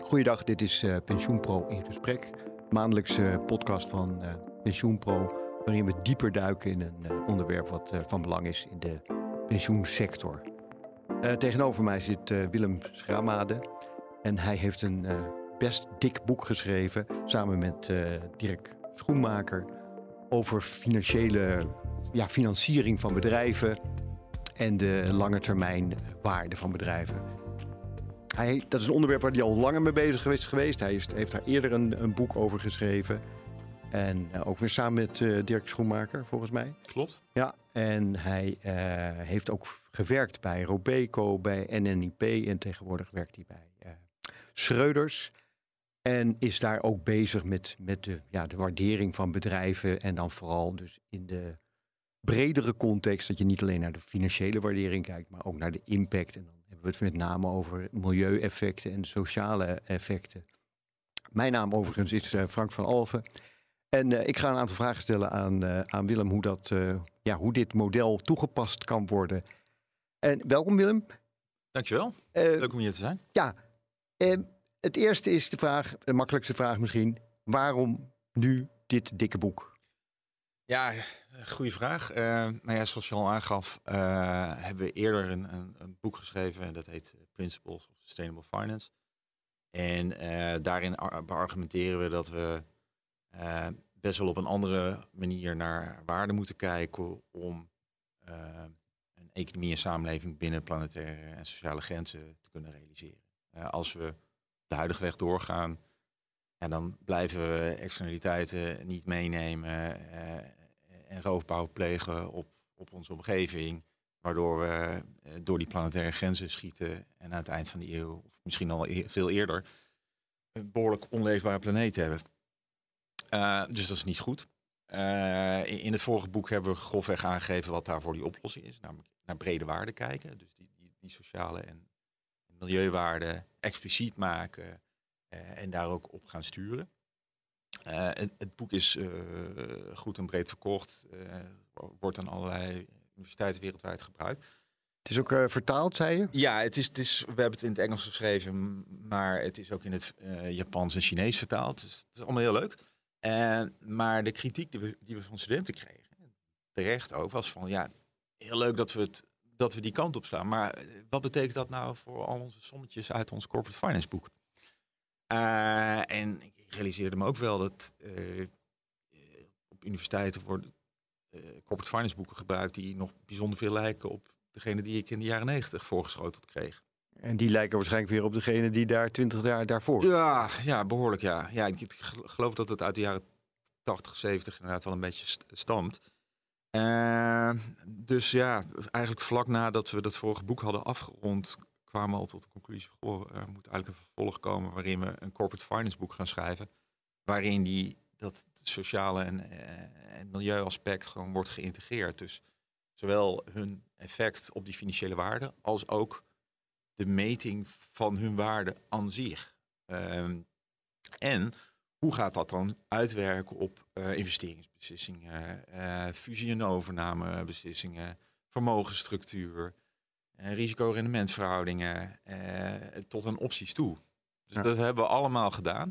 Goeiedag, dit is PensioenPro in gesprek. Maandelijkse podcast van PensioenPro, waarin we dieper duiken in een onderwerp wat van belang is in de pensioensector. Tegenover mij zit Willem Schramade en hij heeft een best dik boek geschreven samen met Dirk Schoenmaker over financiering van bedrijven en de langetermijn waarde van bedrijven. Dat is een onderwerp waar hij al langer mee bezig is geweest. Hij heeft daar eerder een boek over geschreven. En ook weer samen met Dirk Schoenmaker, volgens mij. Klopt. Ja, en hij heeft ook gewerkt bij Robeco, bij NNIP. En tegenwoordig werkt hij bij Schreuders. En is daar ook bezig met de waardering van bedrijven. En dan vooral dus in de bredere context. Dat je niet alleen naar de financiële waardering kijkt, maar ook naar de impact. En dan hebben we het met name over milieueffecten en sociale effecten. Mijn naam overigens is Frank van Alphen. En ik ga een aantal vragen stellen aan Willem hoe dit model toegepast kan worden. En welkom Willem. Dankjewel. Leuk om hier te zijn. Ja, het eerste is de makkelijkste vraag misschien. Waarom nu dit dikke boek? Ja, goede vraag. Zoals je al aangaf, hebben we eerder een boek geschreven. En dat heet Principles of Sustainable Finance. En daarin beargumenteren we dat we best wel op een andere manier naar waarde moeten kijken om een economie en samenleving binnen planetaire en sociale grenzen te kunnen realiseren. Als we de huidige weg doorgaan, dan blijven we externaliteiten niet meenemen en roofbouw plegen op onze omgeving, waardoor we door die planetaire grenzen schieten en aan het eind van de eeuw, of misschien al veel eerder, een behoorlijk onleefbare planeet hebben. Dus dat is niet goed. In het vorige boek hebben we grofweg aangegeven wat daarvoor die oplossing is. Namelijk naar brede waarden kijken. Dus die sociale en milieuwaarden expliciet maken en daar ook op gaan sturen. Het boek is goed en breed verkocht. Wordt aan allerlei universiteiten wereldwijd gebruikt. Het is ook vertaald, zei je? Ja, we hebben het in het Engels geschreven, maar het is ook in het Japans en Chinees vertaald. Dus het is allemaal heel leuk. Maar de kritiek die we van studenten kregen, terecht ook, was van heel leuk dat we die kant op slaan. Maar wat betekent dat nou voor al onze sommetjes uit ons corporate finance boek? En ik realiseerde me ook wel dat op universiteiten worden corporate finance boeken gebruikt die nog bijzonder veel lijken op degene die ik in de jaren 90 voorgeschoteld kreeg. En die lijken waarschijnlijk weer op degene die daar 20 jaar daarvoor. Ja, behoorlijk ja. Ja, ik geloof dat het uit de jaren 80, 70 inderdaad wel een beetje stamt. Dus ja, eigenlijk vlak nadat we dat vorige boek hadden afgerond, kwamen we al tot de conclusie van, er moet eigenlijk een vervolg komen waarin we een corporate finance boek gaan schrijven, waarin dat sociale en milieuaspect gewoon wordt geïntegreerd. Dus zowel hun effect op die financiële waarde als ook de meting van hun waarde aan zich. En hoe gaat dat dan uitwerken op investeringsbeslissingen, fusie- en overnamebeslissingen, vermogensstructuur, risico-rendementsverhoudingen tot aan opties toe. Dus dat hebben we allemaal gedaan.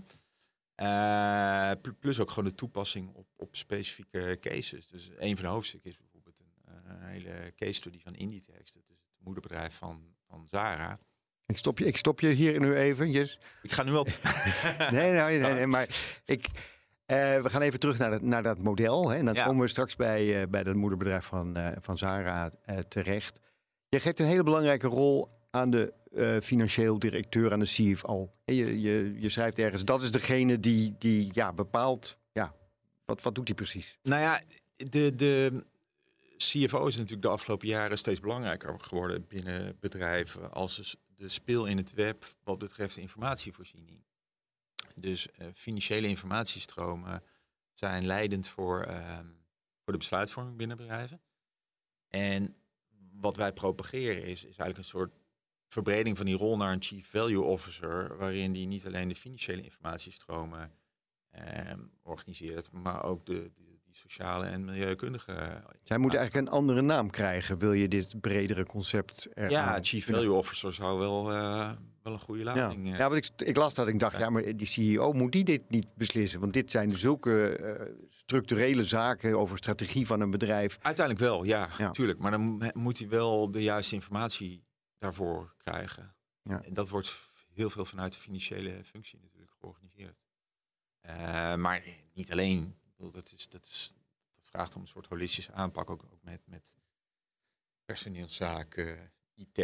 Plus ook gewoon de toepassing op specifieke cases. Dus een van de hoofdstukken is bijvoorbeeld een hele case study van Inditex. Dat is het moederbedrijf van Zara. Ik stop je hier nu even. Yes. Ik ga nu wel. Nee, maar we gaan even terug naar dat model. Hè, en dan komen we straks bij dat moederbedrijf van Zara terecht. Je geeft een hele belangrijke rol aan de financieel directeur, aan de CFO. Je schrijft ergens, dat is degene die bepaalt. Ja, wat doet hij precies? Nou ja, de CFO is natuurlijk de afgelopen jaren steeds belangrijker geworden binnen bedrijven als de spil in het web wat betreft informatievoorziening. Dus financiële informatiestromen zijn leidend voor de besluitvorming binnen bedrijven. En wat wij propageren is eigenlijk een soort verbreding van die rol naar een Chief Value Officer, waarin die niet alleen de financiële informatiestromen organiseert, maar ook die sociale en milieukundige. Zij moeten eigenlijk een andere naam krijgen. Wil je dit bredere concept Ja, Chief Value Officer zou wel een goede lading. Ja, want ik las dat en ik dacht, ja, maar die CEO moet die dit niet beslissen? Want dit zijn zulke structurele zaken over strategie van een bedrijf. Uiteindelijk wel, ja, tuurlijk. Maar dan moet hij wel de juiste informatie daarvoor krijgen. Ja. En dat wordt heel veel vanuit de financiële functie natuurlijk georganiseerd. Maar niet alleen. Dat vraagt om een soort holistische aanpak, ook met personeelszaken, IT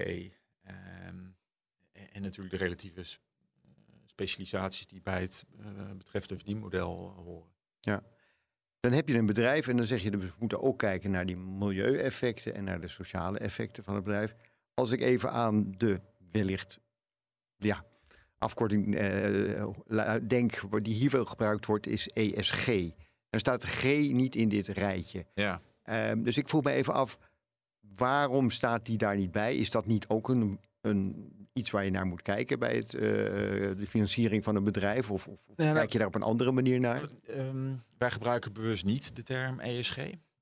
en natuurlijk de relatieve specialisaties die bij het betreffende verdienmodel horen. Ja. Dan heb je een bedrijf en dan zeg je, we moeten ook kijken naar die milieueffecten en naar de sociale effecten van het bedrijf. Als ik even aan de wellicht afkorting denk, die hier veel gebruikt wordt, is ESG. Dan staat de G niet in dit rijtje. Ja. Dus ik vroeg me even af, waarom staat die daar niet bij? Is dat niet ook iets waar je naar moet kijken bij de financiering van een bedrijf? Of kijk je daar op een andere manier naar? Wij gebruiken bewust niet de term ESG.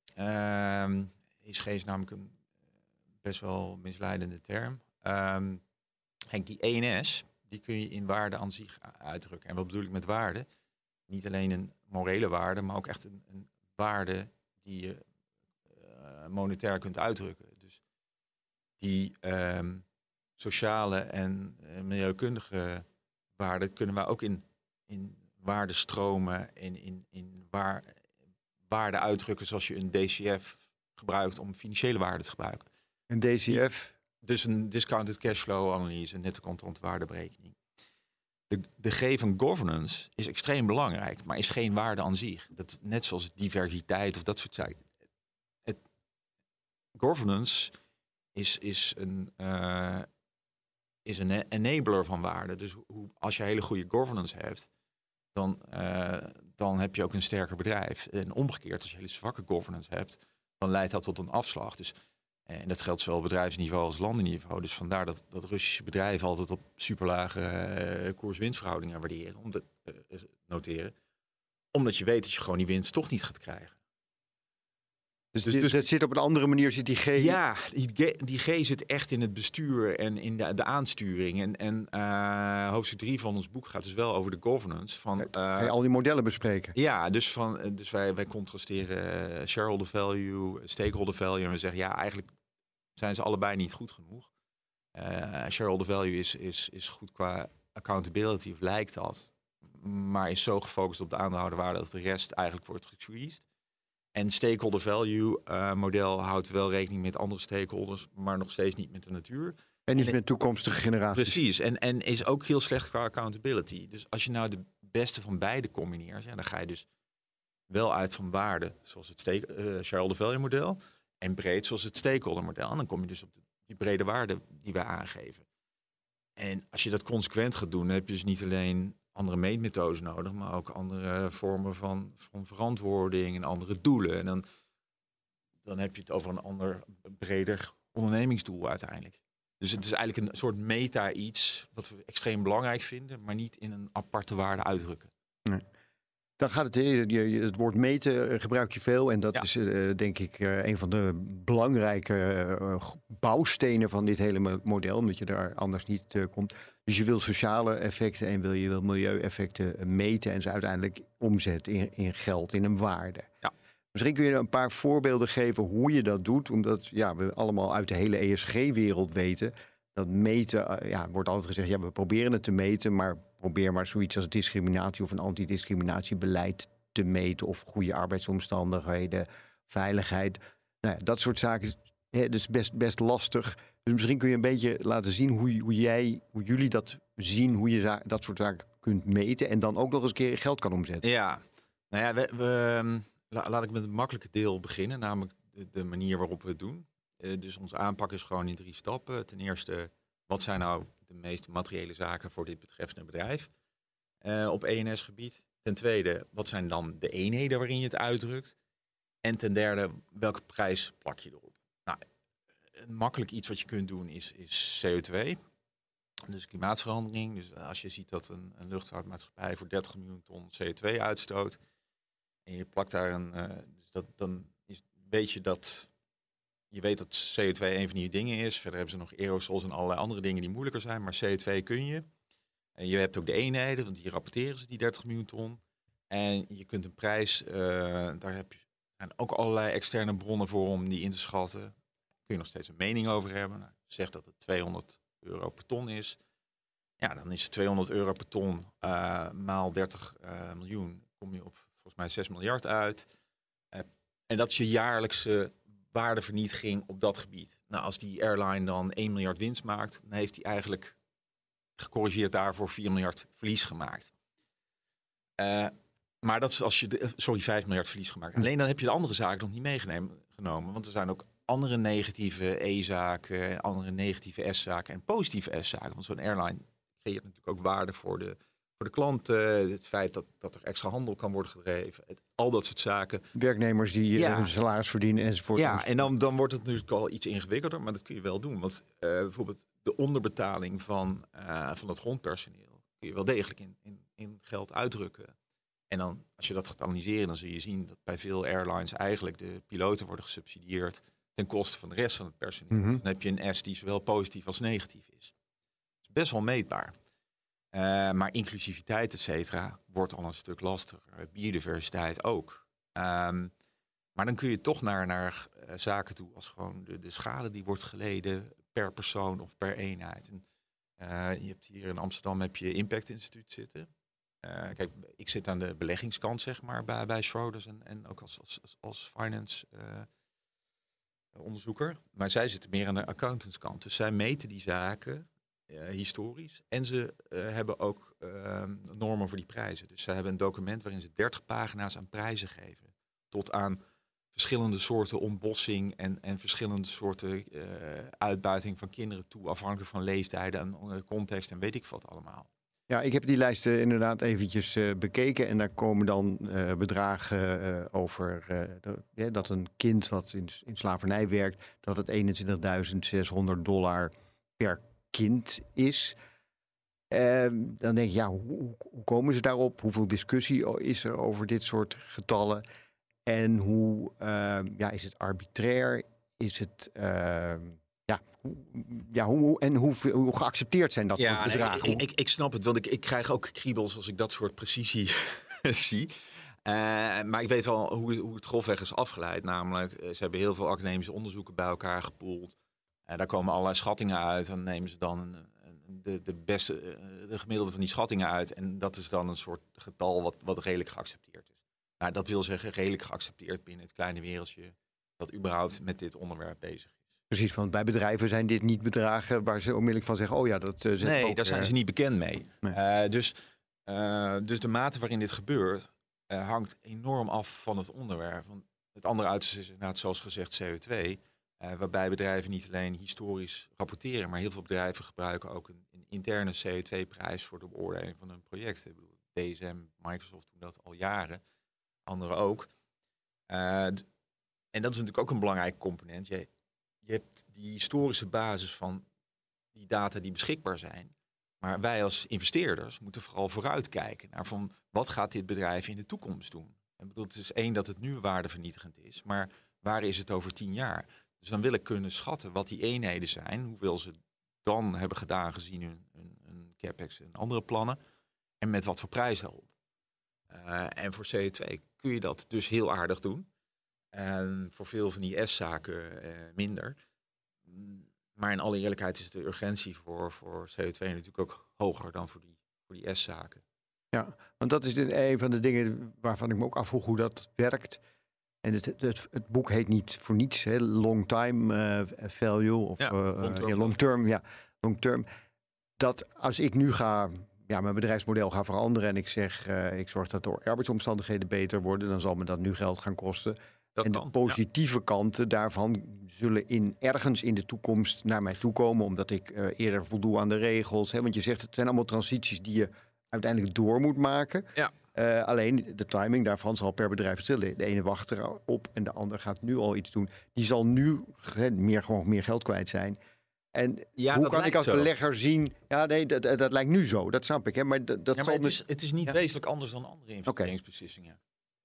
ESG is namelijk een best wel misleidende term. Die ENS, die kun je in waarde aan zich uitdrukken. En wat bedoel ik met waarde? Niet alleen een morele waarde, maar ook echt een waarde die je monetair kunt uitdrukken. Dus die sociale en milieukundige waarden kunnen we ook in waardestromen en in waarde uitdrukken, zoals je een DCF gebruikt om financiële waarde te gebruiken. Een DCF? Dus een discounted cashflow analyse, een netto contant waardeberekening. De G van governance is extreem belangrijk, maar is geen waarde aan zich. Dat, net zoals diversiteit of dat soort zaken. Governance is een enabler van waarde. Dus als je hele goede governance hebt, dan heb je ook een sterker bedrijf. En omgekeerd, als je hele zwakke governance hebt, dan leidt dat tot een afslag. Dus, en dat geldt zowel op bedrijfsniveau als landenniveau. Dus vandaar dat Russische bedrijven altijd op superlage koers-winstverhoudingen waarderen, noteren. Omdat je weet dat je gewoon die winst toch niet gaat krijgen. Dus het zit op een andere manier, zit die G... Ja, die G zit echt in het bestuur en in de aansturing. En hoofdstuk 3 van ons boek gaat dus wel over de governance. Ga je al die modellen bespreken? Ja, dus wij contrasteren shareholder value, stakeholder value. En we zeggen, ja, eigenlijk zijn ze allebei niet goed genoeg. Shareholder value is goed qua accountability, of lijkt dat. Maar is zo gefocust op de aandeelhouderwaarde dat de rest eigenlijk wordt gesqueezed. En stakeholder value model houdt wel rekening met andere stakeholders, maar nog steeds niet met de natuur. En niet met toekomstige generaties. Precies, en is ook heel slecht qua accountability. Dus als je nou de beste van beide combineert, dan ga je dus wel uit van waarde, zoals het shareholder value model, en breed, zoals het stakeholder model. En dan kom je dus op die brede waarde die wij aangeven. En als je dat consequent gaat doen, dan heb je dus niet alleen andere meetmethodes nodig, maar ook andere vormen van verantwoording en andere doelen. En dan heb je het over een ander, breder ondernemingsdoel uiteindelijk. Dus het is eigenlijk een soort meta-iets wat we extreem belangrijk vinden, maar niet in een aparte waarde uitdrukken. Nee. Dan gaat het woord meten gebruik je veel. En dat is denk ik een van de belangrijke bouwstenen van dit hele model. Omdat je daar anders niet komt. Dus je wil sociale effecten en je wil milieueffecten meten. En ze uiteindelijk omzetten in geld, in een waarde. Ja. Misschien kun je een paar voorbeelden geven hoe je dat doet. Omdat we allemaal uit de hele ESG-wereld weten. Dat meten, wordt altijd gezegd, we proberen het te meten, maar probeer maar zoiets als discriminatie of een antidiscriminatiebeleid te meten of goede arbeidsomstandigheden, veiligheid. Nou ja, dat soort zaken is best lastig. Dus misschien kun je een beetje laten zien hoe jullie dat zien, hoe je dat soort zaken kunt meten en dan ook nog eens een keer geld kan omzetten. Ja, nou ja, laat ik met het makkelijke deel beginnen, namelijk de manier waarop we het doen. Dus onze aanpak is gewoon in 3 stappen. Ten eerste, wat zijn nou de meest materiële zaken voor dit betreffende bedrijf op ENS-gebied? Ten tweede, wat zijn dan de eenheden waarin je het uitdrukt? En ten derde, welke prijs plak je erop? Nou, een makkelijk iets wat je kunt doen is CO2. Dus klimaatverandering. Dus als je ziet dat een luchtvaartmaatschappij voor 30 miljoen ton CO2 uitstoot en je plakt daar Dus weet je dat... Je weet dat CO2 een van die dingen is. Verder hebben ze nog aerosols en allerlei andere dingen die moeilijker zijn. Maar CO2 kun je. En je hebt ook de eenheden, want die rapporteren ze, die 30 miljoen ton. En je kunt een prijs, daar zijn ook allerlei externe bronnen voor om die in te schatten. Daar kun je nog steeds een mening over hebben. Nou, zeg dat het €200 per ton is. Ja, dan is het €200 per ton maal 30 miljoen. Kom je op volgens mij 6 miljard uit. En dat is je jaarlijkse waardevernietiging op dat gebied. Nou, als die airline dan 1 miljard winst maakt, dan heeft hij eigenlijk gecorrigeerd daarvoor 4 miljard verlies gemaakt. Maar dat is als je 5 miljard verlies gemaakt. Alleen dan heb je de andere zaken nog niet meegenomen. Want er zijn ook andere negatieve E-zaken, andere negatieve S-zaken en positieve S-zaken. Want zo'n airline creëert natuurlijk ook waarde voor de klanten. Het feit dat er extra handel kan worden gedreven. Al dat soort zaken. Werknemers die hun salaris verdienen enzovoort. Ja, en dan wordt het natuurlijk al iets ingewikkelder. Maar dat kun je wel doen. Want bijvoorbeeld de onderbetaling van dat grondpersoneel kun je wel degelijk in geld uitdrukken. En dan, als je dat gaat analyseren, dan zul je zien dat bij veel airlines eigenlijk de piloten worden gesubsidieerd ten koste van de rest van het personeel. Mm-hmm. Dan heb je een S die zowel positief als negatief is. Dat is best wel meetbaar. Maar inclusiviteit, et cetera, wordt al een stuk lastiger. Biodiversiteit ook. Maar dan kun je toch naar zaken toe als gewoon de schade die wordt geleden per persoon of per eenheid. En, je hebt hier in Amsterdam Impact Instituut zitten. Kijk, ik zit aan de beleggingskant, zeg maar, bij Schroders en ook als finance onderzoeker. Maar zij zitten meer aan de accountantskant. Dus zij meten die zaken historisch. En ze hebben ook normen voor die prijzen. Dus ze hebben een document waarin ze 30 pagina's aan prijzen geven. Tot aan verschillende soorten ontbossing en verschillende soorten uitbuiting van kinderen toe. Afhankelijk van leeftijden en context en weet ik wat allemaal. Ja, ik heb die lijst inderdaad eventjes bekeken. En daar komen dan bedragen over dat een kind wat in slavernij werkt, dat het $21.600 per kind is. Dan denk je, ja, hoe komen ze daarop? Hoeveel discussie is er over dit soort getallen? En hoe is het arbitrair? Is het hoe geaccepteerd zijn dat soort bedragen? Ik snap het, want ik krijg ook kriebels als ik dat soort precisie zie. Maar ik weet wel hoe het grofweg is afgeleid. Namelijk, ze hebben heel veel academische onderzoeken bij elkaar gepoeld. Daar komen allerlei schattingen uit. Dan nemen ze dan de gemiddelde van die schattingen uit. En dat is dan een soort getal wat redelijk geaccepteerd is. Nou, dat wil zeggen redelijk geaccepteerd binnen het kleine wereldje dat überhaupt met dit onderwerp bezig is. Precies, want bij bedrijven zijn dit niet bedragen waar ze onmiddellijk van zeggen, oh ja, dat zit nee, ook, daar zijn ze niet bekend mee. Nee. Dus de mate waarin dit gebeurt hangt enorm af van het onderwerp. Want het andere uiterste is inderdaad, zoals gezegd, CO2. Waarbij bedrijven niet alleen historisch rapporteren, maar heel veel bedrijven gebruiken ook een interne CO2-prijs voor de beoordeling van hun projecten. Ik bedoel, DSM, Microsoft doen dat al jaren, anderen ook. En dat is natuurlijk ook een belangrijke component. Je hebt die historische basis van die data die beschikbaar zijn. Maar wij als investeerders moeten vooral vooruitkijken naar van wat gaat dit bedrijf in de toekomst doen. Ik bedoel, het is één dat het nu waardevernietigend is, maar waar is het over 10 jaar? Dus dan wil ik kunnen schatten wat die eenheden zijn, hoeveel ze dan hebben gedaan gezien hun capex en andere plannen. En met wat voor prijs daarop. En voor CO2 kun je dat dus heel aardig doen. En voor veel van die S-zaken minder. Maar in alle eerlijkheid is de urgentie voor CO2 natuurlijk ook hoger dan voor die S-zaken. Ja, want dat is een van de dingen waarvan ik me ook afvroeg hoe dat werkt. En het boek heet niet voor niets, hè, long time value of long term. Ja, long term. Dat als ik nu mijn bedrijfsmodel ga veranderen en ik zeg, ik zorg dat de arbeidsomstandigheden beter worden, dan zal me dat nu geld gaan kosten. En de positieve kanten daarvan zullen ergens in de toekomst naar mij toe komen, omdat ik eerder voldoe aan de regels. Hè? Want je zegt, het zijn allemaal transities die je uiteindelijk door moet maken. Ja. Alleen de timing daarvan zal per bedrijf verschillen. De ene wacht erop en de ander gaat nu al iets doen. Die zal nu gewoon meer geld kwijt zijn. En hoe kan ik als belegger zien? Ja, nee, dat lijkt nu zo. Dat snap ik. Hè? Maar het is niet wezenlijk anders dan andere investeringsbeslissingen.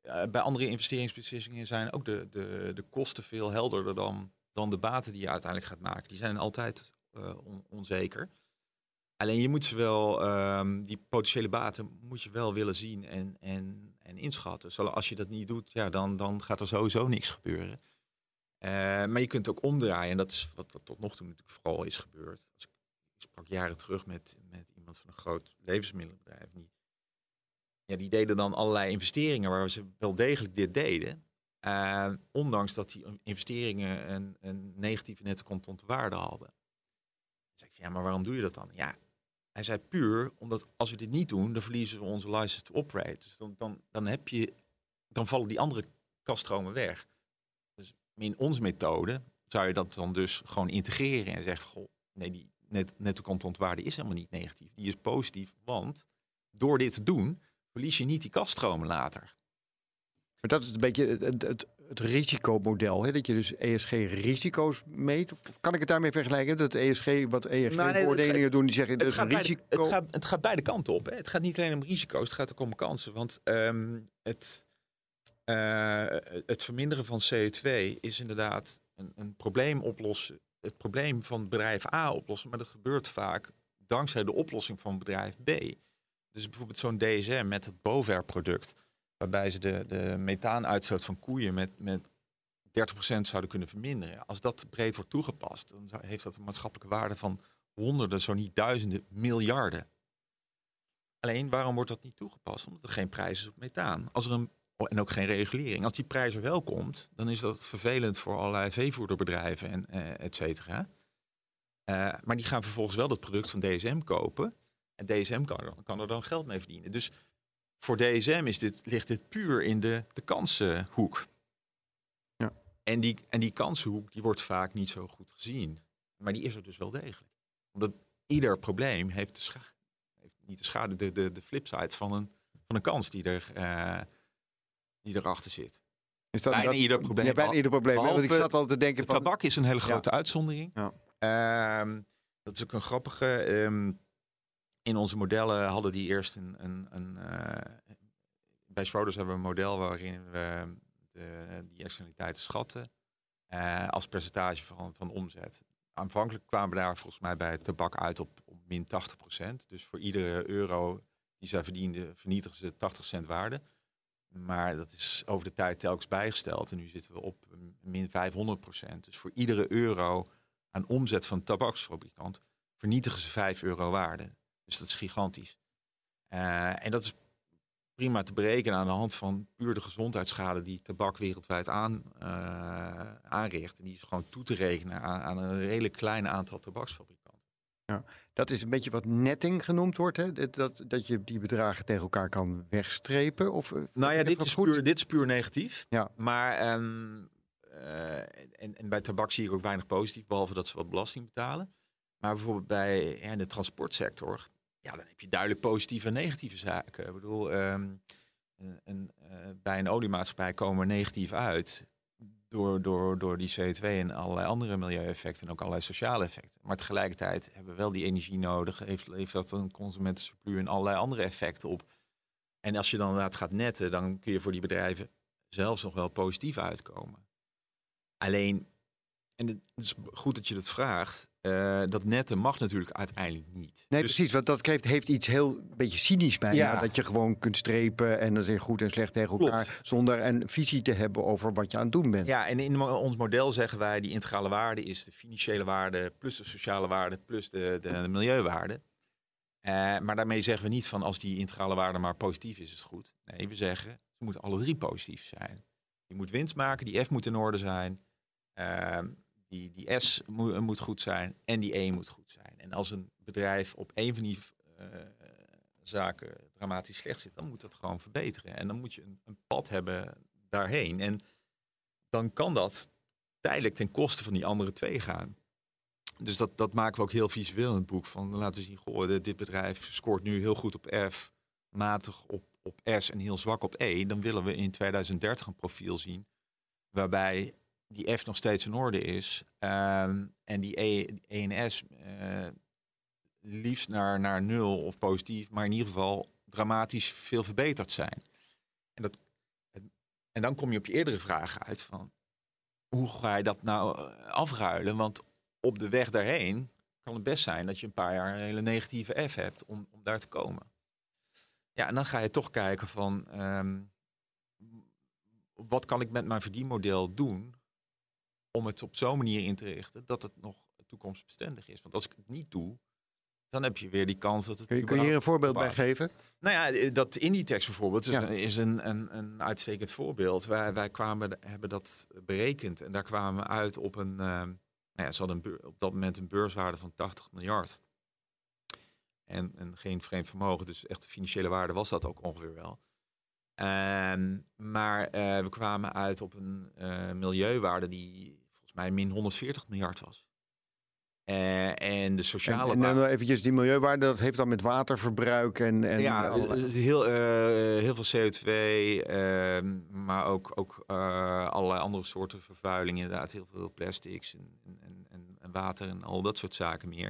bij andere investeringsbeslissingen zijn ook de kosten veel helderder dan de baten die je uiteindelijk gaat maken. Die zijn altijd onzeker. Alleen je moet ze wel, die potentiële baten moet je wel willen zien en inschatten. Als je dat niet doet, ja, dan gaat er sowieso niks gebeuren. Maar je kunt het ook omdraaien. En dat is wat tot nog toe natuurlijk vooral is gebeurd. Ik sprak jaren terug met iemand van een groot levensmiddelenbedrijf. Die deden dan allerlei investeringen waar ze wel degelijk dit deden. Ondanks dat die investeringen een negatieve netto contante waarde hadden. Dan zei ik, ja, maar waarom doe je dat dan? Ja, hij zei puur omdat als we dit niet doen, dan verliezen we onze license to operate. Dus dan vallen die andere kaststromen weg. Dus in onze methode zou je dat dan dus gewoon integreren en zeggen, goh, nee, die netto contante waarde is helemaal niet negatief. Die is positief, want door dit te doen, verlies je niet die kaststromen later. Maar dat is een beetje het risicomodel, hè? Dat je dus ESG-risico's meet. Of kan ik het daarmee vergelijken? Dat ESG, wat ESG-beoordelingen doen, die zeggen dat is een risico. Het gaat beide kanten op. Hè? Het gaat niet alleen om risico's, het gaat ook om kansen. Want het verminderen van CO2 is inderdaad een probleem oplossen. Het probleem van bedrijf A oplossen, maar dat gebeurt vaak dankzij de oplossing van bedrijf B. Dus bijvoorbeeld zo'n DSM met het Bovaer-product, waarbij ze de methaanuitstoot van koeien met 30% zouden kunnen verminderen. Als dat breed wordt toegepast, dan heeft dat een maatschappelijke waarde van honderden, zo niet duizenden miljarden. Alleen, waarom wordt dat niet toegepast? Omdat er geen prijs is op methaan. En ook geen regulering. Als die prijs er wel komt, dan is dat vervelend voor allerlei veevoederbedrijven en et cetera. Maar die gaan vervolgens wel dat product van DSM kopen. En DSM kan er dan geld mee verdienen. Dus voor DSM ligt dit puur in de kansenhoek. Ja. En die kansenhoek die wordt vaak niet zo goed gezien. Maar die is er dus wel degelijk. Omdat ieder probleem heeft niet de schade, de flipside van een kans die erachter zit. Is dat bijna ieder probleem. Ja, bijna ieder probleem. Want ik zat al te denken van tabak is een hele grote uitzondering. Ja. Dat is ook een grappige. In onze modellen hadden die eerst bij Schroders hebben we een model waarin we die externaliteiten schatten als percentage van omzet. Aanvankelijk kwamen we daar volgens mij bij het tabak uit op min 80%. Dus voor iedere euro die zij verdienden, vernietigen ze 80 cent waarde. Maar dat is over de tijd telkens bijgesteld. En nu zitten we op min 500%. Dus voor iedere euro aan omzet van een tabaksfabrikant vernietigen ze 5 euro waarde. Dus dat is gigantisch. En dat is prima te berekenen aan de hand van puur de gezondheidsschade die tabak wereldwijd aanricht. En die is gewoon toe te rekenen aan een redelijk klein aantal tabaksfabrikanten. Ja, dat is een beetje wat netting genoemd wordt, hè? Dat je die bedragen tegen elkaar kan wegstrepen. Of, nou ja, dit is puur negatief. Ja. Maar en bij tabak zie ik ook weinig positief, behalve dat ze wat belasting betalen. Maar bijvoorbeeld bij de transportsector, ja, dan heb je duidelijk positieve en negatieve zaken. Ik bedoel, bij een oliemaatschappij komen we negatief uit door die CO2 en allerlei andere milieueffecten en ook allerlei sociale effecten. Maar tegelijkertijd hebben we wel die energie nodig. Heeft dat een consumentensurplus en allerlei andere effecten op. En als je dan inderdaad gaat netten, dan kun je voor die bedrijven zelfs nog wel positief uitkomen. Alleen, en het is goed dat je dat vraagt, dat netten mag natuurlijk uiteindelijk niet. Nee, precies, want dat heeft iets heel beetje cynisch bij. Ja. Dat je gewoon kunt strepen en dan zeg goed en slecht tegen elkaar. Klopt. Zonder een visie te hebben over wat je aan het doen bent. Ja, en in ons model zeggen wij die integrale waarde is de financiële waarde plus de sociale waarde plus de milieuwaarde. Maar daarmee zeggen we niet van als die integrale waarde maar positief is het goed. Nee, we zeggen ze moeten alle drie positief zijn. Je moet winst maken, die F moet in orde zijn. Die S moet goed zijn en die E moet goed zijn. En als een bedrijf op één van die zaken dramatisch slecht zit, dan moet dat gewoon verbeteren. En dan moet je een pad hebben daarheen. En dan kan dat tijdelijk ten koste van die andere twee gaan. Dus dat maken we ook heel visueel in het boek. Van laten we zien, goh, dit bedrijf scoort nu heel goed op F, matig op S en heel zwak op E. Dan willen we in 2030 een profiel zien waarbij die F nog steeds in orde is. En die E en S liefst naar 0 of positief, maar in ieder geval dramatisch veel verbeterd zijn. En En dan kom je op je eerdere vragen uit van... hoe ga je dat nou afruilen? Want op de weg daarheen kan het best zijn... dat je een paar jaar een hele negatieve F hebt om daar te komen. Ja, en dan ga je toch kijken van... wat kan ik met mijn verdienmodel doen... om het op zo'n manier in te richten... dat het nog toekomstbestendig is. Want als ik het niet doe... dan heb je weer die kans dat het... Kun je hier een voorbeeld bij geven? Nou ja, dat Inditex bijvoorbeeld is een uitstekend voorbeeld. Wij hebben dat berekend en daar kwamen we uit op een... ze hadden op dat moment een beurswaarde van 80 miljard. En geen vreemd vermogen, dus echt de financiële waarde was dat ook ongeveer wel. Maar we kwamen uit op een milieuwaarde die volgens mij min 140 miljard was. En de sociale en dan eventjes die milieuwaarde, dat heeft dan met waterverbruik en heel veel CO2, maar ook allerlei andere soorten vervuiling, inderdaad heel veel plastics en water en al dat soort zaken meer.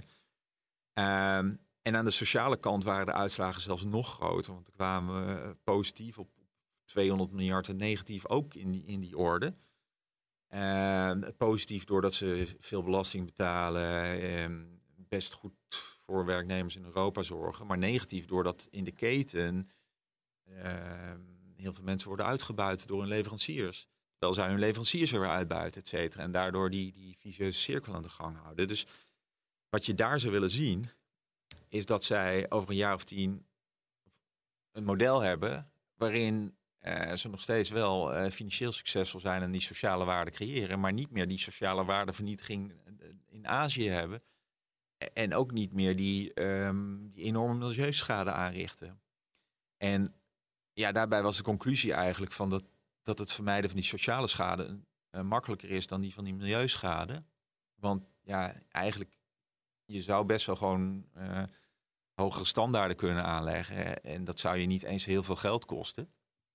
En aan de sociale kant waren de uitslagen zelfs nog groter, want er kwamen positief op 200 miljard en negatief ook in die orde. Positief doordat ze veel belasting betalen, best goed voor werknemers in Europa zorgen. Maar negatief doordat in de keten heel veel mensen worden uitgebuit door hun leveranciers. Terwijl zij hun leveranciers er weer uitbuiten, et cetera. En daardoor die vicieuze cirkel aan de gang houden. Dus wat je daar zou willen zien, is dat zij over een jaar of 10 een model hebben waarin... ze nog steeds wel financieel succesvol zijn en die sociale waarde creëren, maar niet meer die sociale waardevernietiging in Azië hebben. En ook niet meer die enorme milieuschade aanrichten. En ja, daarbij was de conclusie eigenlijk van dat het vermijden van die sociale schade makkelijker is dan die van die milieuschade. Want ja, eigenlijk, je zou best wel gewoon hogere standaarden kunnen aanleggen. En dat zou je niet eens heel veel geld kosten.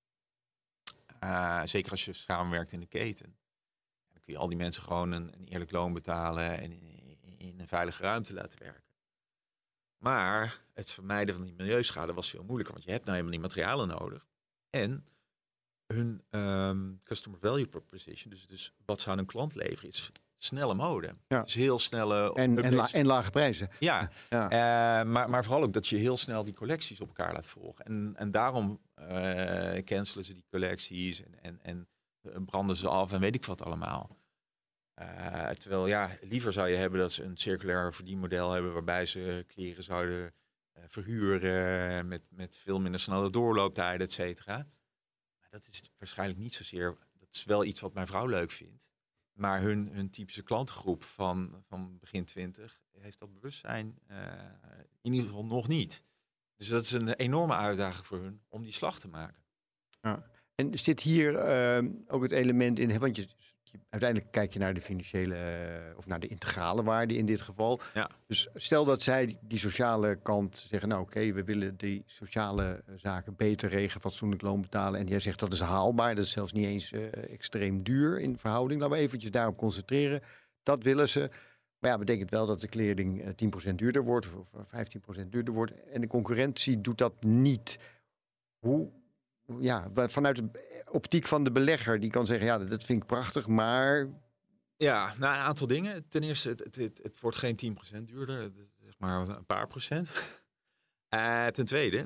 Zeker als je samenwerkt in de keten. Dan kun je al die mensen gewoon een eerlijk loon betalen en in een veilige ruimte laten werken. Maar het vermijden van die milieuschade was veel moeilijker, want je hebt nou helemaal die materialen nodig. En hun customer value proposition, dus wat zou een klant leveren, is snelle mode. Ja. Dus heel snelle... En lage prijzen. Ja, ja. Maar vooral ook dat je heel snel die collecties op elkaar laat volgen. En daarom cancelen ze die collecties en branden ze af en weet ik wat allemaal. Terwijl ja, liever zou je hebben dat ze een circulair verdienmodel hebben waarbij ze kleren zouden verhuren met veel minder snelle doorlooptijden, et cetera. Maar dat is waarschijnlijk niet zozeer... Dat is wel iets wat mijn vrouw leuk vindt. Maar hun typische klantengroep van begin 20 heeft dat bewustzijn in ieder geval nog niet. Dus dat is een enorme uitdaging voor hun om die slag te maken. Ja. En zit hier ook het element in, want uiteindelijk kijk je naar de financiële of naar de integrale waarde in dit geval. Ja. Dus stel dat zij die sociale kant zeggen, nou oké, we willen die sociale zaken beter regelen, fatsoenlijk loon betalen. En jij zegt dat is haalbaar, dat is zelfs niet eens extreem duur in verhouding. Laten we eventjes daarop concentreren. Dat willen ze. Maar ja, betekent wel dat de kleding 10% duurder wordt of 15% duurder wordt. En de concurrentie doet dat niet. Vanuit de optiek van de belegger, die kan zeggen, ja, dat vind ik prachtig, maar... Ja, nou, een aantal dingen. Ten eerste, het wordt geen 10% duurder, zeg maar een paar procent. Ten tweede,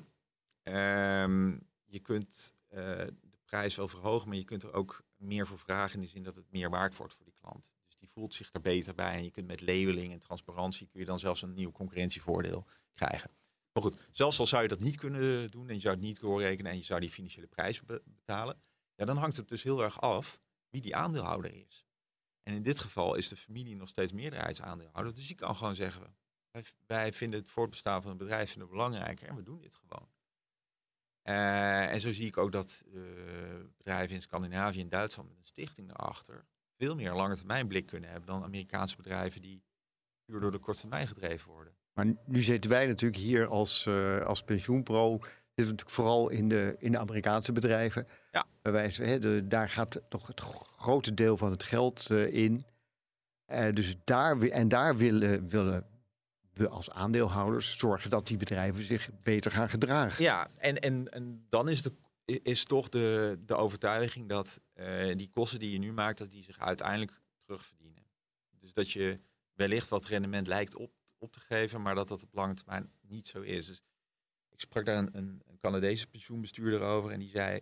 je kunt de prijs wel verhogen, maar je kunt er ook meer voor vragen in de zin dat het meer waard wordt voor die klant. Dus die voelt zich er beter bij en je kunt met labeling en transparantie kun je dan zelfs een nieuw concurrentievoordeel krijgen. Maar goed, zelfs al zou je dat niet kunnen doen en je zou het niet doorrekenen en je zou die financiële prijs betalen, ja, dan hangt het dus heel erg af wie die aandeelhouder is. En in dit geval is de familie nog steeds meerderheidsaandeelhouder. Dus die kan gewoon zeggen, wij vinden het voortbestaan van het bedrijf belangrijker en we doen dit gewoon. En zo zie ik ook dat bedrijven in Scandinavië en Duitsland met een stichting daarachter veel meer lange termijn blik kunnen hebben dan Amerikaanse bedrijven die puur door de korte termijn gedreven worden. Maar nu zitten wij natuurlijk hier als pensioenpro, zitten we natuurlijk vooral in de Amerikaanse bedrijven. Ja. Daar gaat toch het grote deel van het geld in. Dus daar willen we als aandeelhouders zorgen dat die bedrijven zich beter gaan gedragen. Ja, en dan is is toch de overtuiging dat die kosten die je nu maakt, dat die zich uiteindelijk terugverdienen. Dus dat je wellicht wat rendement lijkt op te geven, maar dat op lange termijn niet zo is. Dus ik sprak daar een Canadese pensioenbestuurder over en die zei,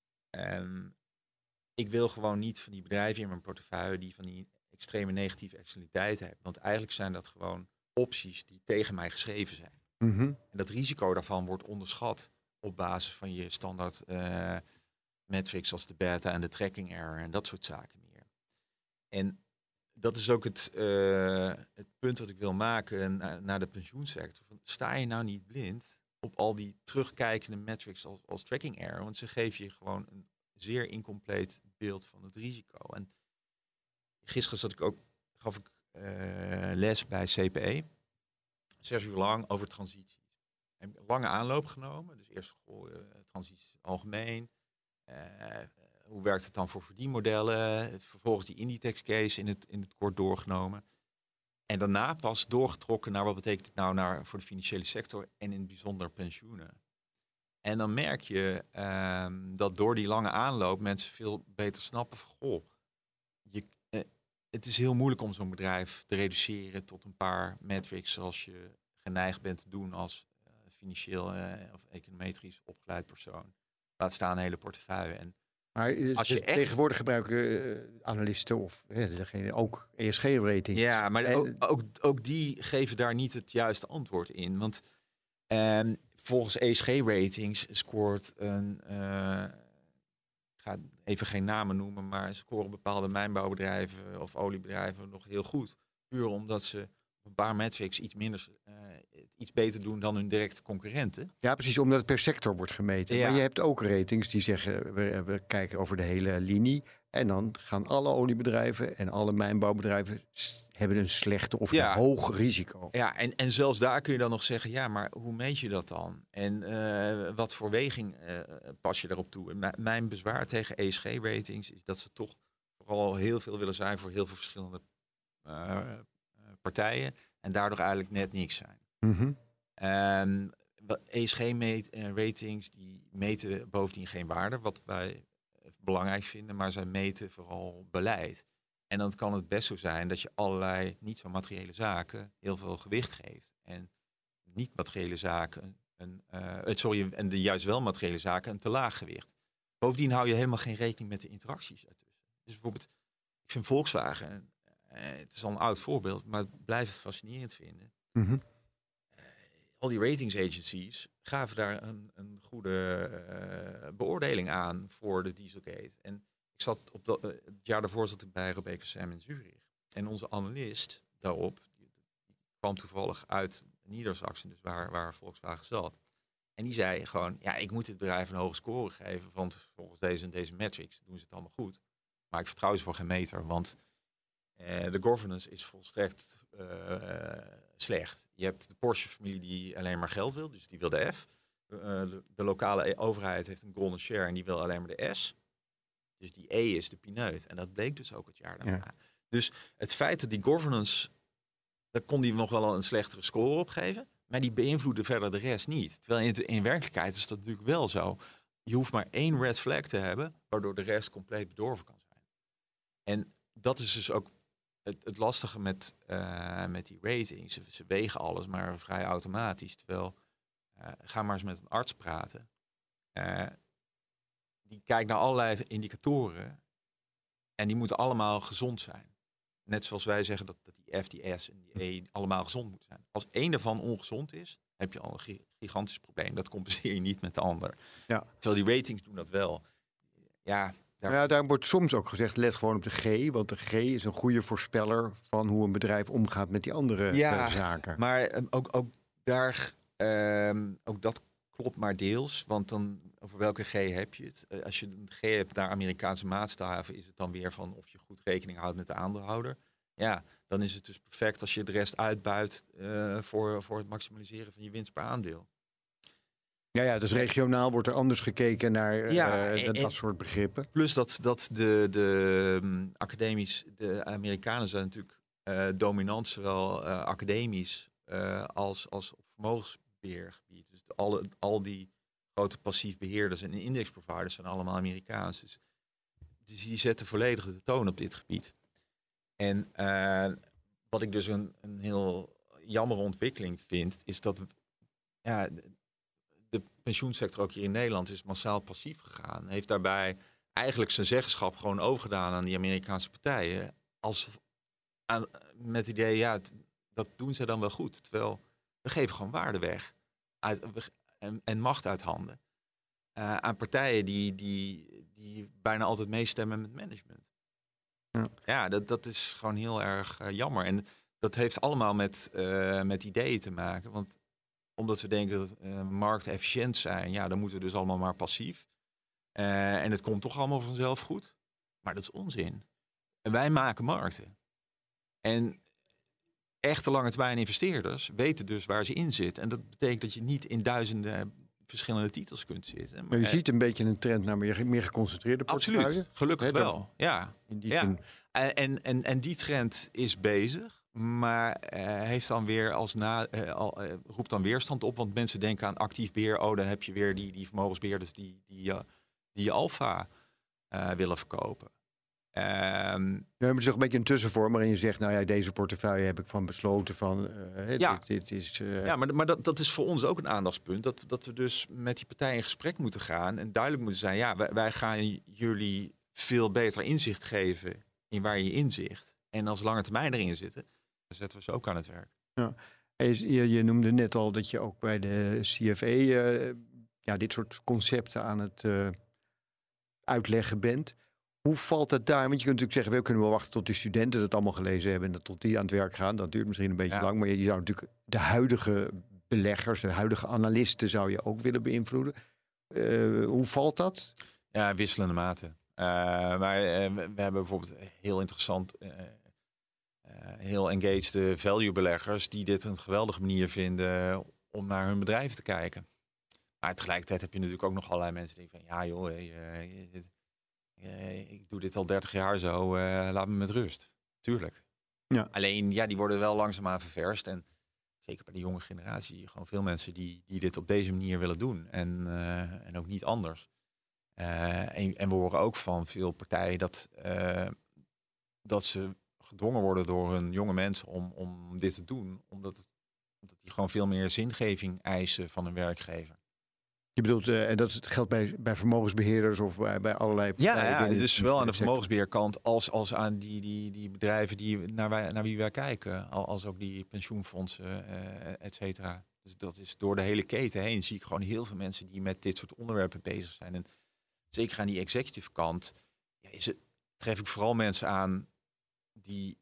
ik wil gewoon niet van die bedrijven in mijn portefeuille die van die extreme negatieve externaliteiten hebben. Want eigenlijk zijn dat gewoon opties die tegen mij geschreven zijn. Mm-hmm. En dat risico daarvan wordt onderschat op basis van je standaard metrics als de beta en de tracking error en dat soort zaken meer. En dat is ook het punt wat ik wil maken naar de pensioensector. Sta je nou niet blind op al die terugkijkende metrics als tracking error? Want ze geven je gewoon een zeer incompleet beeld van het risico. En gisteren gaf ik les bij CPE. 6 uur lang over transities. Heb ik een lange aanloop genomen. Dus eerst transities algemeen. Hoe werkt het dan voor verdienmodellen? Vervolgens die Inditex case in het kort doorgenomen. En daarna pas doorgetrokken naar wat betekent het nou voor de financiële sector en in het bijzonder pensioenen. En dan merk je dat door die lange aanloop mensen veel beter snappen van goh, het is heel moeilijk om zo'n bedrijf te reduceren tot een paar metrics zoals je geneigd bent te doen als financieel of econometrisch opgeleid persoon. Laat staan een hele portefeuille. En maar als je tegenwoordig gebruiken analisten of degene ook ESG-ratings. Ja, maar ook die geven daar niet het juiste antwoord in. Want volgens ESG-ratings scoort ik ga even geen namen noemen, maar scoren bepaalde mijnbouwbedrijven of oliebedrijven nog heel goed. Puur omdat ze op een paar metrics iets beter doen dan hun directe concurrenten. Ja, precies, omdat het per sector wordt gemeten. Ja. Maar je hebt ook ratings die zeggen, we kijken over de hele linie. En dan gaan alle oliebedrijven en alle mijnbouwbedrijven hebben een slechte of een hoog risico. Ja, en zelfs daar kun je dan nog zeggen, ja, maar hoe meet je dat dan? En wat voor weging pas je daarop toe? En mijn bezwaar tegen ESG-ratings is dat ze toch vooral heel veel willen zijn voor heel veel verschillende partijen. En daardoor eigenlijk net niks zijn. Mm-hmm. ESG-ratings die meten bovendien geen waarde, wat wij belangrijk vinden, maar zij meten vooral beleid. En dan kan het best zo zijn dat je allerlei niet zo materiële zaken heel veel gewicht geeft. En niet materiële zaken, en de juist wel materiële zaken een te laag gewicht. Bovendien hou je helemaal geen rekening met de interacties ertussen. Dus bijvoorbeeld, ik vind Volkswagen, het is al een oud voorbeeld, maar ik blijf het fascinerend vinden. Mm-hmm. Al die ratings agencies gaven daar een goede beoordeling aan voor de Dieselgate. En ik zat het jaar daarvoor zat ik bij Rebecca Sam in Zurich. En onze analist daarop, die kwam toevallig uit Niedersachsen, dus waar Volkswagen zat. En die zei gewoon, ja, ik moet dit bedrijf een hoge score geven, want volgens deze en deze metrics doen ze het allemaal goed. Maar ik vertrouw ze voor geen meter, want de governance is volstrekt slecht. Je hebt de Porsche-familie die alleen maar geld wil, dus die wil de F. De lokale overheid heeft een golden share en die wil alleen maar de S. Dus die E is de pineut. En dat bleek dus ook het jaar daarna. Ja. Dus het feit dat die governance, daar kon die nog wel een slechtere score op geven, maar die beïnvloedde verder de rest niet. Terwijl in werkelijkheid is dat natuurlijk wel zo. Je hoeft maar 1 red flag te hebben, waardoor de rest compleet bedorven kan zijn. En dat is dus ook het lastige met die ratings. Ze wegen alles maar vrij automatisch. Terwijl, ga maar eens met een arts praten. Die kijkt naar allerlei indicatoren. En die moeten allemaal gezond zijn. Net zoals wij zeggen dat die F, die S en die E allemaal gezond moeten zijn. Als één daarvan ongezond is, heb je al een gigantisch probleem. Dat compenseer je niet met de ander. Ja. Terwijl die ratings doen dat wel. Ja, daar wordt soms ook gezegd, let gewoon op de G. Want de G is een goede voorspeller van hoe een bedrijf omgaat met die andere zaken. Maar ook dat klopt maar deels. Want dan, over welke G heb je het? Als je een G hebt naar Amerikaanse maatstaven, is het dan weer van of je goed rekening houdt met de aandeelhouder. Ja, dan is het dus perfect als je de rest uitbuit voor het maximaliseren van je winst per aandeel. Ja, dus regionaal wordt er anders gekeken naar dat soort begrippen. Plus dat de Amerikanen zijn natuurlijk dominant, zowel academisch als op vermogensbeheergebied. Dus al die grote passief beheerders en indexproviders zijn allemaal Amerikaans. Dus die zetten volledig de toon op dit gebied. En wat ik dus een heel jammere ontwikkeling vind, is dat de pensioensector ook hier in Nederland is massaal passief gegaan. Heeft daarbij eigenlijk zijn zeggenschap gewoon overgedaan aan die Amerikaanse partijen. Met het idee, dat doen ze dan wel goed. Terwijl we geven gewoon waarde weg. En macht uit handen. Aan partijen die bijna altijd meestemmen met management. Ja, dat is gewoon heel erg jammer. En dat heeft allemaal met ideeën te maken. Want omdat we denken dat markten efficiënt zijn, dan moeten we dus allemaal maar passief. En het komt toch allemaal vanzelf goed. Maar dat is onzin. En wij maken markten. En echte lange termijn investeerders weten dus waar ze in zitten. En dat betekent dat je niet in duizenden verschillende titels kunt zitten. Maar je ziet een beetje een trend naar meer geconcentreerde portefeuille. Absoluut, gelukkig wel. Ja. In die zin. En die trend is bezig. Maar heeft dan weer roept dan weerstand op. Want mensen denken aan actief beheer. Oh, dan heb je weer die vermogensbeheerders die alfa willen verkopen. We hebben toch een beetje een tussenvorm waarin je zegt, deze portefeuille heb ik van besloten van. Dit is. Ja, maar dat is voor ons ook een aandachtspunt. Dat we dus met die partijen in gesprek moeten gaan en duidelijk moeten zijn. Wij gaan jullie veel beter inzicht geven in waar je inzicht. En als lange termijn erin zitten, dan zetten we ze ook aan het werk. Ja. Je noemde net al dat je ook bij de CFE dit soort concepten aan het uitleggen bent. Hoe valt het daar? Want je kunt natuurlijk zeggen, we kunnen wel wachten tot de studenten dat allemaal gelezen hebben en dat tot die aan het werk gaan. Dat duurt misschien een beetje lang, maar je zou natuurlijk de huidige beleggers, de huidige analisten zou je ook willen beïnvloeden. Hoe valt dat? Ja, wisselende mate. Maar we hebben bijvoorbeeld heel interessant, heel engaged value beleggers die dit een geweldige manier vinden om naar hun bedrijf te kijken. Maar tegelijkertijd heb je natuurlijk ook nog allerlei mensen die denken van ik doe dit al 30 jaar zo, laat me met rust. Tuurlijk. Ja. Alleen, die worden wel langzaamaan ververst. En zeker bij de jonge generatie, gewoon veel mensen die dit op deze manier willen doen. En ook niet anders. En we horen ook van veel partijen dat ze gedwongen worden door hun jonge mensen om dit te doen. Omdat die gewoon veel meer zingeving eisen van hun werkgever. Je bedoelt, en dat geldt bij vermogensbeheerders of bij allerlei... Ja, dus zowel aan de vermogensbeheerkant als aan die bedrijven naar wie wij kijken. Als ook die pensioenfondsen, et cetera. Dus dat is door de hele keten heen zie ik gewoon heel veel mensen die met dit soort onderwerpen bezig zijn. En zeker aan die executive kant tref ik vooral mensen aan die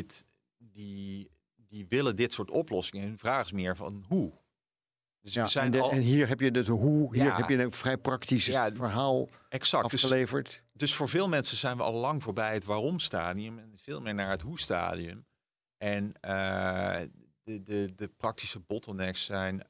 willen dit soort oplossingen. En de vraag is meer van hoe. Dus en hier heb je heb je een vrij praktisch verhaal afgeleverd. Dus voor veel mensen zijn we al lang voorbij het waarom-stadium en veel meer naar het hoe-stadium. En de praktische bottlenecks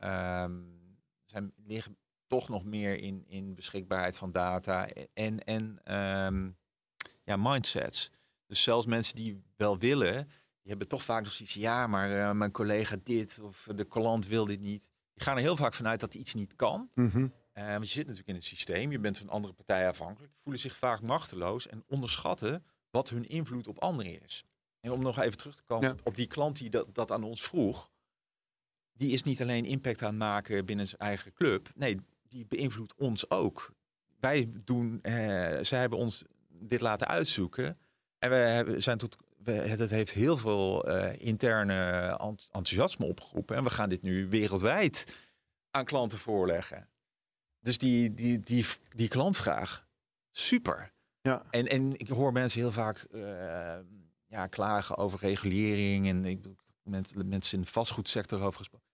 liggen toch nog meer in beschikbaarheid van data en mindsets. Dus zelfs mensen die wel willen, die hebben toch vaak nog zoiets maar mijn collega dit of de klant wil dit niet. Die gaan er heel vaak vanuit dat iets niet kan. Mm-hmm. Want je zit natuurlijk in het systeem. Je bent van andere partijen afhankelijk. Voelen zich vaak machteloos en onderschatten wat hun invloed op anderen is. En om nog even terug te komen op die klant die dat aan ons vroeg. Die is niet alleen impact aan het maken binnen zijn eigen club. Nee, die beïnvloedt ons ook. Zij hebben ons dit laten uitzoeken. En het heeft heel veel interne enthousiasme opgeroepen. En we gaan dit nu wereldwijd aan klanten voorleggen. Dus die klantvraag, super. Ja. En ik hoor mensen heel vaak klagen over regulering. En ik heb met mensen in de vastgoedsector over gesproken.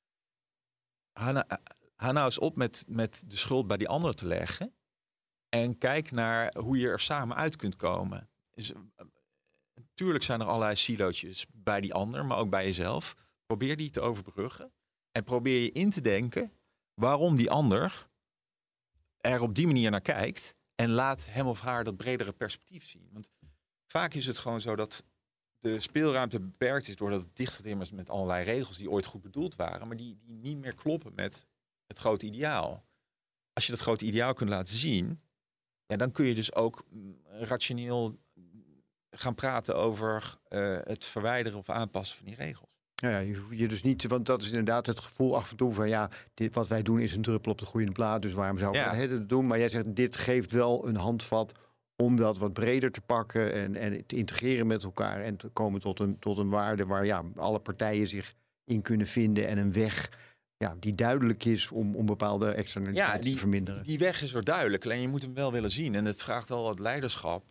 Ga nou eens op met de schuld bij die ander te leggen. En kijk naar hoe je er samen uit kunt komen. Dus, natuurlijk zijn er allerlei silootjes bij die ander, maar ook bij jezelf. Probeer die te overbruggen. En probeer je in te denken waarom die ander er op die manier naar kijkt. En laat hem of haar dat bredere perspectief zien. Want vaak is het gewoon zo dat de speelruimte beperkt is doordat het dichtgetimmerd is met allerlei regels die ooit goed bedoeld waren, maar die niet meer kloppen met het grote ideaal. als je dat grote ideaal kunt laten zien, dan kun je dus ook rationeel gaan praten over het verwijderen of aanpassen van die regels. Ja, je hoeft je dus niet, want dat is inderdaad het gevoel af en toe van dit wat wij doen is een druppel op de groeiende plaat, dus waarom zou ik het doen? Maar jij zegt, dit geeft wel een handvat om dat wat breder te pakken en te integreren met elkaar en te komen tot een waarde waar alle partijen zich in kunnen vinden en een weg die duidelijk is om bepaalde externaliteiten te verminderen. Die weg is er duidelijk, alleen je moet hem wel willen zien. En het vraagt wel wat leiderschap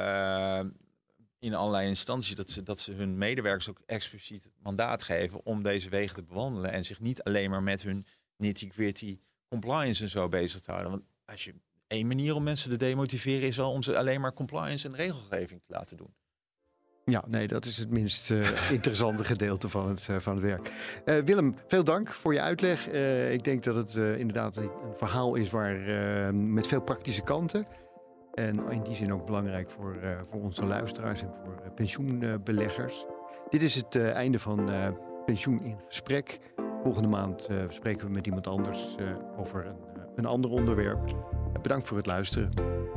in allerlei instanties dat ze hun medewerkers ook expliciet het mandaat geven om deze wegen te bewandelen en zich niet alleen maar met hun nitty-gritty compliance en zo bezig te houden. Want als je één manier om mensen te demotiveren is al om ze alleen maar compliance en regelgeving te laten doen. Ja, nee, dat is het minst interessante gedeelte van het werk. Willem, veel dank voor je uitleg. Ik denk dat het inderdaad een verhaal is met veel praktische kanten. En in die zin ook belangrijk voor onze luisteraars en voor pensioenbeleggers. Dit is het einde van Pensioen in Gesprek. Volgende maand spreken we met iemand anders over een ander onderwerp. Bedankt voor het luisteren.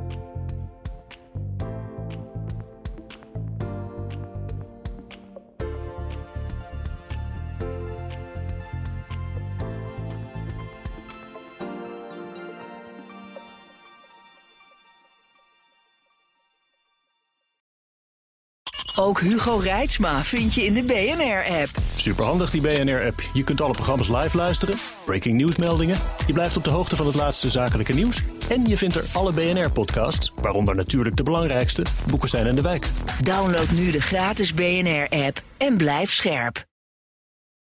Ook Hugo Reitsma vind je in de BNR-app. Superhandig die BNR-app. Je kunt alle programma's live luisteren, breaking nieuwsmeldingen. Je blijft op de hoogte van het laatste zakelijke nieuws. En je vindt er alle BNR-podcasts, waaronder natuurlijk de belangrijkste, Boekenstein en de Wijk. Download nu de gratis BNR-app en blijf scherp.